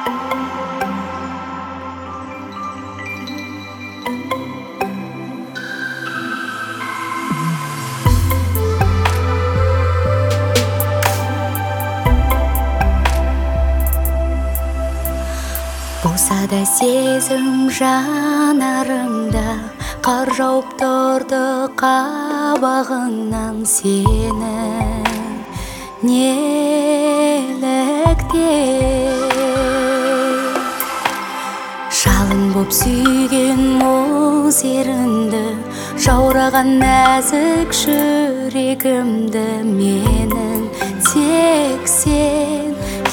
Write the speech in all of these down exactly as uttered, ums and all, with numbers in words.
Болса да сезім жанарымда, қар жауып тұрды қабағыңнан сені неліктен. Жалын боп сүйген мұз ерінді, жаураған нәзік жүрегімді менің тек сен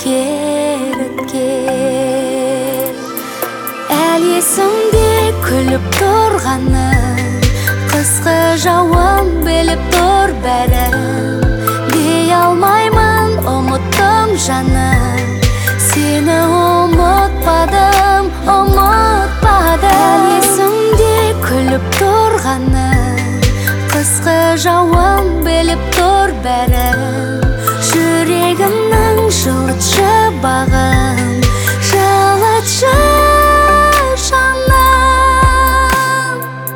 еріткен. Әл есімде күліп тұрғаны, қысқы жауын біліп тұр бәрін. Дей алмаймын, ұмыттым жаным, сені ұмытпадым, ұмытпадым. Әл есімде күліп тұрғаны, қысқы жауын біліп тұр бәрін. Жүрегімнің жылытшы бағым, жылытшы жаным.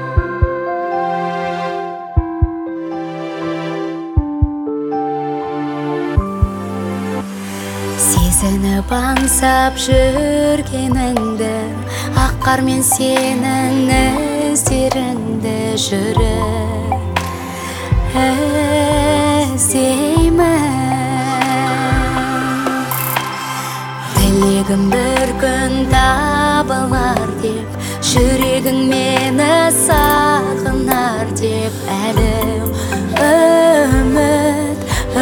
Сезініп аңсап жүргеніңді, ақ қармен сенің іздеріңді жүріп іздеймін. Тілегім бір күн табылар деп, жүрегің мені сағынар деп, әлі үміт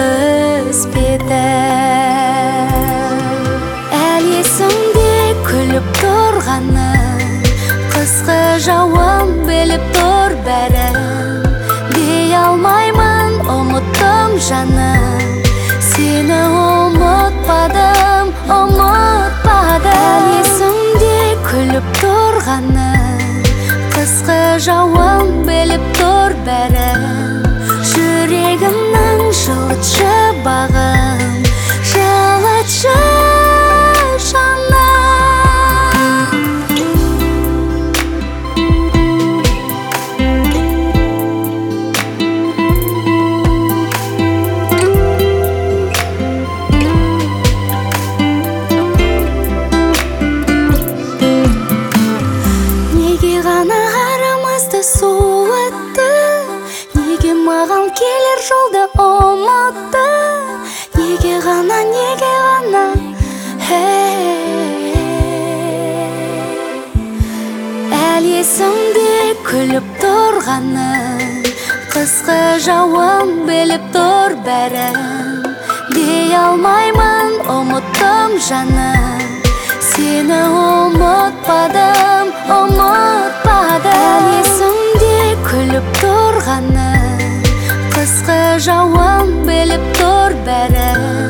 үзбедім. Әл есімде күліп тұрғаны, қысқы жауын біліп тұр бәрін. Дей алмаймын, ұмыттым жаным, сені ұмытпадым, ұмытпадым. Әл есімде күліп тұрғаны, қысқы жауын біліп тұр бәрін. Жүрегімнің жылытшы бағым, жылытшы жаным. Суытты, неге маған келер жолды ұмытты? Неге ғана, неге ғана, әл есімде күліп тұрғаны, қысқы жауын біліп тұр бәрін. Дей алмаймын, ұмыттым жаным, сені ұмытпадым, ұмытпадым. Әл есімде күліп тұрғаны, қысқы жауын біліп тұр бәрін.